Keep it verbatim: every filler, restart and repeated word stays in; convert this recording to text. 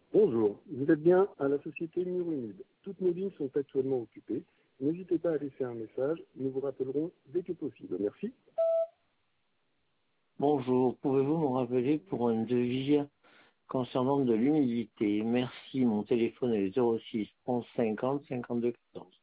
Bonjour, vous êtes bien à la société Mur Humide. Toutes nos lignes sont actuellement occupées. N'hésitez pas à laisser un message, nous vous rappellerons dès que possible. Merci. Bonjour, pouvez-vous me rappeler pour un devis concernant de l'humidité? Merci, mon téléphone est zéro six onze cinquante cinquante-deux quatorze.